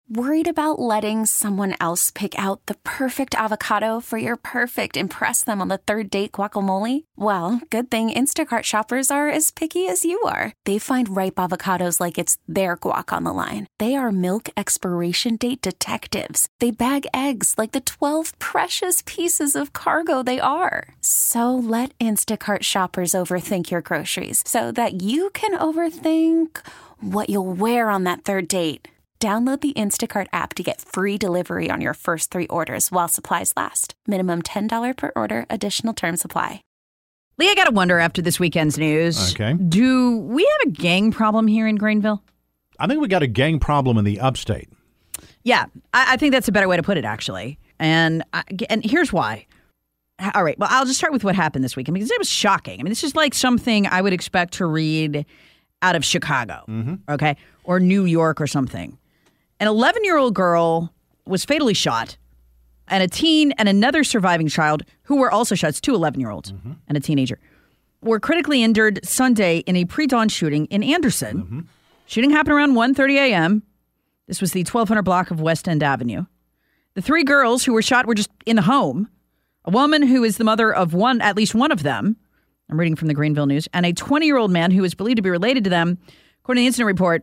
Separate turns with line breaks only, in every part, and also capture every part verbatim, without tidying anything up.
Worried about letting someone else pick out the perfect avocado for your perfect impress them on the third date guacamole? Well, good thing Instacart shoppers are as picky as you are. They find ripe avocados like it's their guac on the line. They are milk expiration date detectives. They bag eggs like the twelve precious pieces of cargo they are. So let Instacart shoppers overthink your groceries so that you can overthink what you'll wear on that third date. Download the Instacart app to get free delivery on your first three orders while supplies last. Minimum ten dollars per order. Additional terms apply.
Lee, I got to wonder after this weekend's news.
Okay.
Do we have a gang problem here in Greenville?
I think we got a gang problem in the upstate.
Yeah, I, I think that's a better way to put it, actually. And I, and here's why. All right, well, I'll just start with what happened this weekend because it was shocking. I mean, this is like something I would expect to read out of Chicago,
mm-hmm.
okay, or New York or something. An eleven-year-old girl was fatally shot, and a teen and another surviving child, who were also shot, it's two eleven-year-olds
mm-hmm.
and a teenager, were critically injured Sunday in a pre-dawn shooting in Anderson.
Mm-hmm.
Shooting happened around one thirty a.m. This was the twelve hundred block of West End Avenue. The three girls who were shot were just in the home. A woman who is the mother of one, at least one of them, I'm reading from the Greenville News, and a twenty-year-old man who is believed to be related to them, according to the incident report.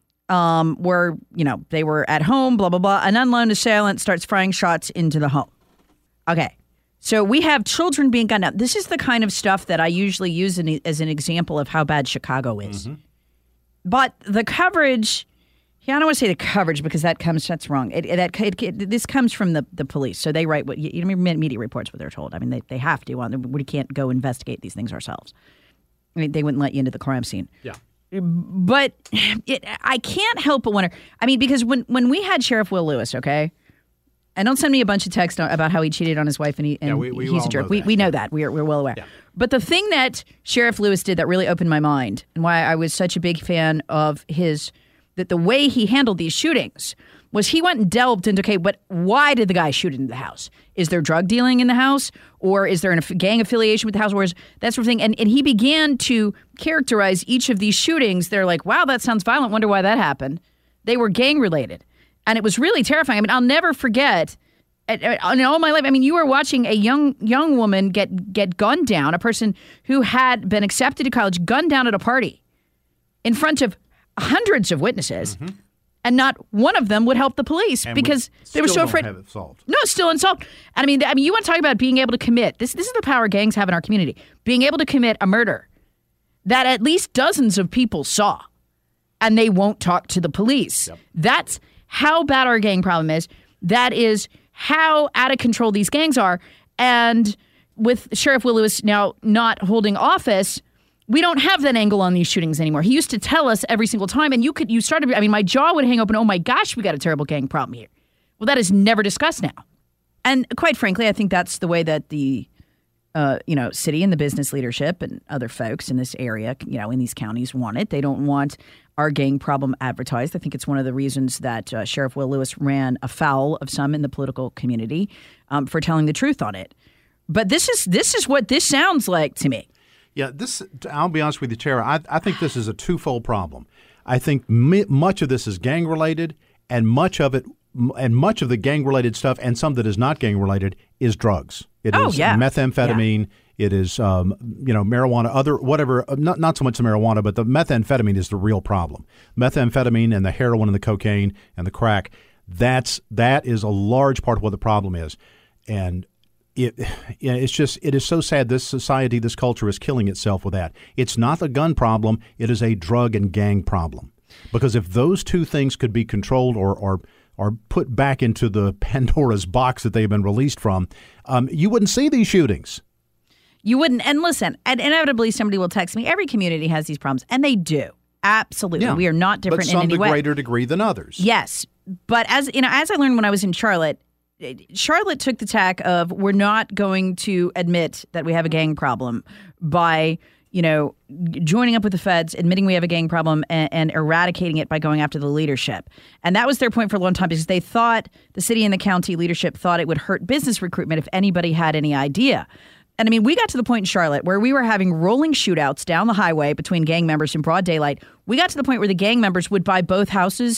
Um, where, you know, they were at home, blah, blah, blah. An unknown assailant starts firing shots into the home. Okay. So we have children being gunned down. This is the kind of stuff that I usually use in, as an example of how bad Chicago is.
Mm-hmm.
But the coverage, yeah, I don't want to say the coverage because that comes, that's wrong. It, it, it, it, this comes from the, the police. So they write what, you know, media reports what they're told. I mean, they, they have to. We can't go investigate these things ourselves. I mean, they wouldn't let you into the crime scene.
Yeah.
But it, I can't help but wonder. I mean, because when, when we had Sheriff Will Lewis, okay, and don't send me a bunch of text about how he cheated on his wife and, he, and
yeah, we, we
he's a jerk. We
that.
we know that. We're we're well aware.
Yeah.
But the thing that Sheriff Lewis did that really opened my mind and why I was such a big fan of his, that the way he handled these shootings was he went and delved into, okay, but why did the guy shoot into the house? Is there drug dealing in the house? Or is there a gang affiliation with the house? Or is that sort of thing? And, and he began to characterize each of these shootings. They're like, wow, that sounds violent. Wonder why that happened. They were gang related. And it was really terrifying. I mean, I'll never forget in all my life. I mean, you were watching a young young woman get, get gunned down, a person who had been accepted to college, gunned down at a party in front of hundreds of witnesses. Mm-hmm. And not one of them would help the police
and
because they were so
don't
afraid.
Have it solved.
No, still unsolved. And I mean, I mean, you want to talk about being able to commit. This, this is the power gangs have in our community. Being able to commit a murder that at least dozens of people saw, and they won't talk to the police.
Yep.
That's how bad our gang problem is. That is how out of control these gangs are. And with Sheriff Will Lewis now not holding office, we don't have that angle on these shootings anymore. He used to tell us every single time, and you could, you started, I mean, my jaw would hang open. Oh my gosh, we got a terrible gang problem here. Well, that is never discussed now. And quite frankly, I think that's the way that the, uh, you know, city and the business leadership and other folks in this area, you know, in these counties want it. They don't want our gang problem advertised. I think it's one of the reasons that uh, Sheriff Will Lewis ran afoul of some in the political community um, for telling the truth on it. But this is this is what this sounds like to me.
Yeah, this. I'll be honest with you, Tara. I, I think this is a twofold problem. I think m- much of this is gang related, and much of it, and much of the gang related stuff, and some that is not gang related, is drugs. It
oh,
is
yeah.
methamphetamine. Yeah. It is, um, you know, marijuana. Other whatever. Not not so much the marijuana, but the methamphetamine is the real problem. Methamphetamine and the heroin and the cocaine and the crack. That's that is a large part of what the problem is, and. It, it's just, it is so sad this society, this culture is killing itself with that. It's not a gun problem. It is a drug and gang problem. Because if those two things could be controlled or, or, or put back into the Pandora's box that they've been released from, um, you wouldn't see these shootings.
You wouldn't. And listen, and inevitably somebody will text me. Every community has these problems. And they do. Absolutely.
Yeah.
We are not different in any way.
But some to greater degree than others.
Yes. But as you know, as I learned when I was in Charlotte, Charlotte took the tack of we're not going to admit that we have a gang problem by, you know, joining up with the feds, admitting we have a gang problem and, and eradicating it by going after the leadership. And that was their point for a long time because they thought the city and the county leadership thought it would hurt business recruitment if anybody had any idea. And I mean, we got to the point in Charlotte where we were having rolling shootouts down the highway between gang members in broad daylight. We got to the point where the gang members would buy both houses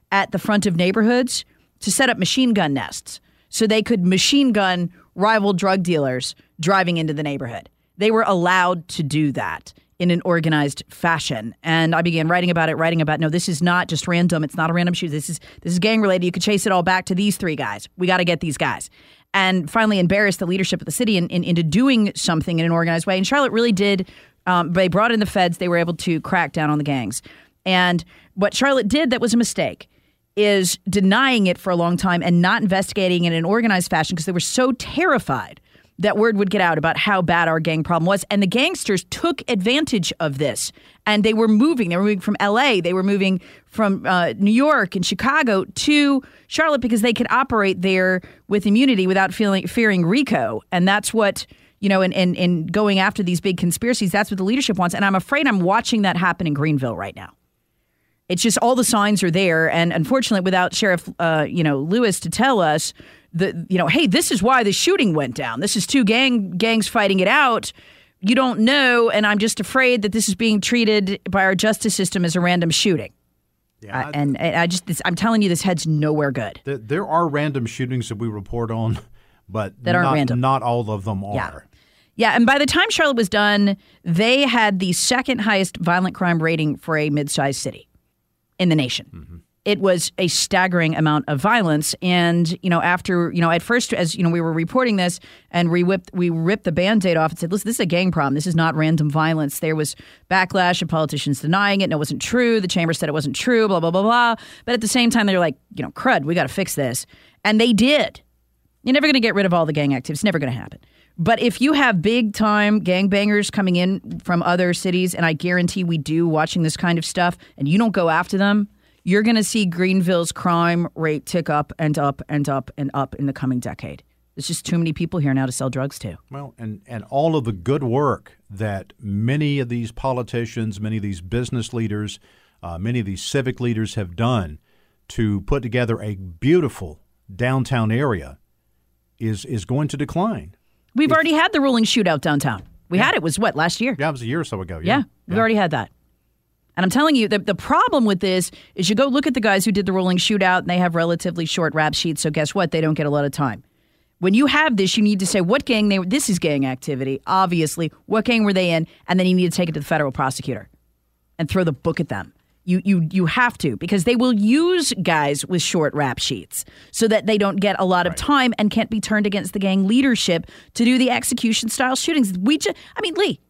at the front of neighborhoods to set up machine gun nests so they could machine gun rival drug dealers driving into the neighborhood. They were allowed to do that in an organized fashion. And I began writing about it, writing about, no, this is not just random. It's not a random shoot. This is this is gang related. You could chase it all back to these three guys. We got to get these guys. And finally embarrassed the leadership of the city in, in, into doing something in an organized way. And Charlotte really did. Um, they brought in the feds. They were able to crack down on the gangs. And what Charlotte did that was a mistake is denying it for a long time and not investigating in an organized fashion because they were so terrified that word would get out about how bad our gang problem was. And the gangsters took advantage of this. And they were moving. They were moving from L A. They were moving from uh, New York and Chicago to Charlotte because they could operate there with immunity without feeling fearing RICO. And that's what, you know, in, in, in going after these big conspiracies, that's what the leadership wants. And I'm afraid I'm watching that happen in Greenville right now. It's just all the signs are there. And unfortunately, without Sheriff, uh, you know, Lewis to tell us, the you know, hey, this is why the shooting went down. This is two gang gangs fighting it out. You don't know, and I'm just afraid that this is being treated by our justice system as a random shooting. Yeah, uh, and, and I just, this, I'm telling you, this head's nowhere good.
There, there are random shootings that we report on, but
that aren't
not,
random.
Not all of them are.
Yeah. Yeah, and by the time Charlotte was done, they had the second highest violent crime rating for a mid-sized city in the nation. Mm-hmm. It was a staggering amount of violence. And, you know, after, you know, at first, as, you know, we were reporting this and we whipped, we ripped the Band-Aid off and said, listen, this is a gang problem. This is not random violence. There was backlash and politicians denying it. And it wasn't true. The chamber said it wasn't true, blah, blah, blah, blah. But at the same time, they're like, you know, crud, we got to fix this. And they did. You're never going to get rid of all the gang activity. It's never going to happen. But if you have big-time gangbangers coming in from other cities, and I guarantee we do watching this kind of stuff, and you don't go after them, you're going to see Greenville's crime rate tick up and up and up and up in the coming decade. There's just too many people here now to sell drugs to.
Well, and, and all of the good work that many of these politicians, many of these business leaders, uh, many of these civic leaders have done to put together a beautiful downtown area is is going to decline.
We've
if,
already had the rolling shootout downtown. We yeah. had it, was what, last year?
Yeah, it was a year or so ago.
Yeah,
yeah
we've
yeah.
already had that. And I'm telling you, the, the problem with this is you go look at the guys who did the rolling shootout, and they have relatively short rap sheets, so guess what? They don't get a lot of time. When you have this, you need to say what gang they were. This is gang activity, obviously. What gang were they in? And then you need to take it to the federal prosecutor and throw the book at them. You you you have to, because they will use guys with short rap sheets so that they don't get a lot of right. time and can't be turned against the gang leadership to do the execution-style shootings. We just, I mean, Lee,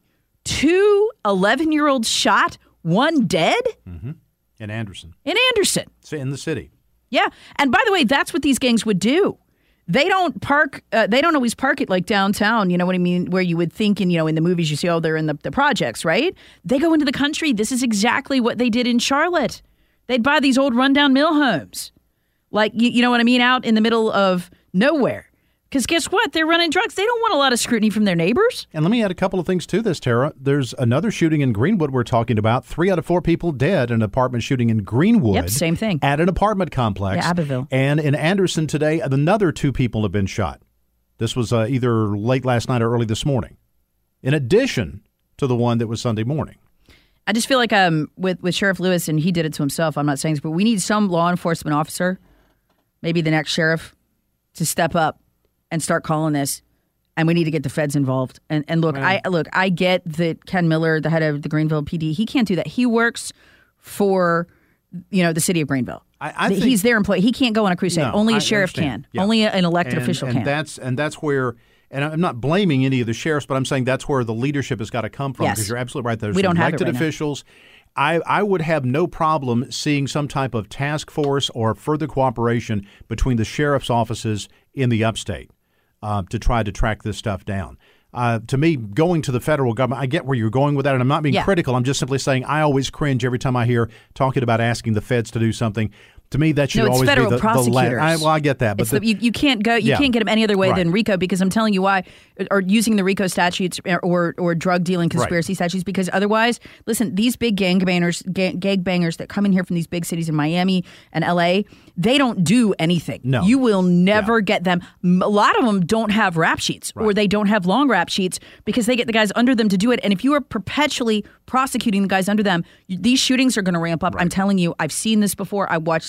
two eleven-year-olds shot, one dead?
Mm-hmm. In Anderson.
In Anderson.
In the city.
Yeah. And by the way, that's what these gangs would do. They don't park, uh, they don't always park it like downtown, you know what I mean, where you would think, in, you know, in the movies you see, oh, they're in the, the projects, right? They go into the country. This is exactly what they did in Charlotte. They'd buy these old rundown mill homes. Like, you, you know what I mean, out in the middle of nowhere. Because guess what? They're running drugs. They don't want a lot of scrutiny from their neighbors.
And let me add a couple of things to this, Tara. There's another shooting in Greenwood we're talking about. Three out of four people dead in an apartment shooting in Greenwood.
Yep, same thing.
At an apartment complex.
Yeah, Abbeville.
And in Anderson today, another two people have been shot. This was uh, either late last night or early this morning, in addition to the one that was Sunday morning.
I just feel like um, with, with Sheriff Lewis, and he did it to himself, I'm not saying this, but we need some law enforcement officer, maybe the next sheriff, to step up and start calling this, and we need to get the feds involved. And and look, right. I look, I get that Ken Miller, the head of the Greenville P D, he can't do that. He works for, you know, the city of Greenville.
I, I
He's
think,
their employee. He can't go on a crusade.
No,
Only a
I
sheriff
understand.
can.
Yeah.
Only an elected
and,
official
and
can.
That's and that's where. And I'm not blaming any of the sheriffs, but I'm saying that's where the leadership has got to come from.
Yes.
Because you're absolutely right. There's
we don't
elected
have it right
officials. I, I would have no problem seeing some type of task force or further cooperation between the sheriff's offices in the upstate. Uh, to try to track this stuff down. Uh, to me, going to the federal government, I get where you're going with that, and I'm not being
yeah.
critical. I'm just simply saying I always cringe every time I hear talking about asking the feds to do something. To me, that should
no, it's
always
federal
be the,
prosecutors.
the la- I, well, I get that, but
the,
the,
you, you can't go. You
yeah.
can't get them any other way
right.
than RICO, because I'm telling you why, or using the RICO statutes or or drug dealing conspiracy right. statutes. Because otherwise, listen, these big gangbangers, gang, gangbangers that come in here from these big cities in Miami and L A, they don't do anything.
No,
you will never
yeah.
get them. A lot of them don't have rap sheets, right. or they don't have long rap sheets because they get the guys under them to do it. And if you are perpetually prosecuting the guys under them, these shootings are going to ramp up. Right. I'm telling you, I've seen this before. I watched it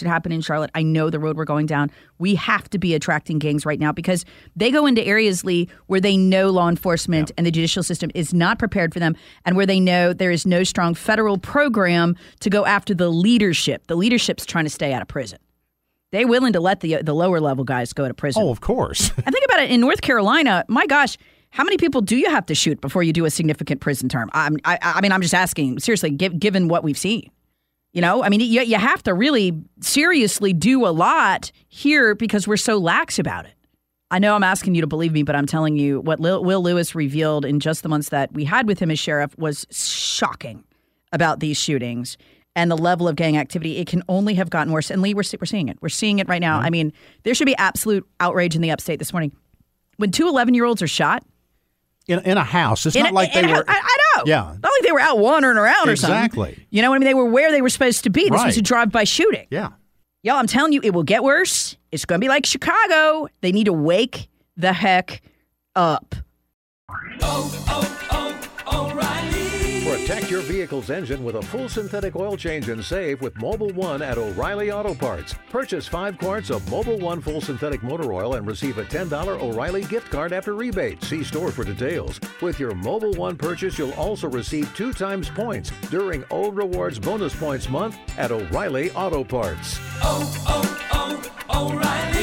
happen in Charlotte. I know the road we're going down. We have to be attracting gangs right now because they go into areas, Lee, where they know law enforcement yeah. and the judicial system is not prepared for them, and where they know there is no strong federal program to go after the leadership. The leadership's trying to stay out of prison. They're willing to let the the lower level guys go to prison.
Oh, of course.
And think about it. In North Carolina, my gosh, how many people do you have to shoot before you do a significant prison term? I'm, I, I mean, I'm just asking, seriously, give, given what we've seen. You know, I mean, you, you have to really seriously do a lot here because we're so lax about it. I know I'm asking you to believe me, but I'm telling you what Lil, Will Lewis revealed in just the months that we had with him as sheriff was shocking about these shootings and the level of gang activity. It can only have gotten worse. And Lee, we're, we're seeing it. We're seeing it right now. Mm-hmm. I mean, there should be absolute outrage in the upstate this morning. When two eleven-year-olds are shot,
In, in a house. It's
in
not
a,
like they were.
I, I know.
Yeah.
Not like they were out wandering around or something.
Exactly.
You know what I mean? They were where they were supposed to be. This
right.
was a drive-by shooting.
Yeah.
Y'all, I'm telling you, it will get worse. It's going to be like Chicago. They need to wake the heck up.
Oh, oh, oh, O'Reilly.
Protect your vehicle's engine with a full synthetic oil change and save with Mobil one at O'Reilly Auto Parts. Purchase five quarts of Mobil one full synthetic motor oil and receive a ten dollars O'Reilly gift card after rebate. See store for details. With your Mobil one purchase, you'll also receive two times points during O Rewards Bonus Points Month at O'Reilly Auto Parts.
Oh, oh, oh, O'Reilly.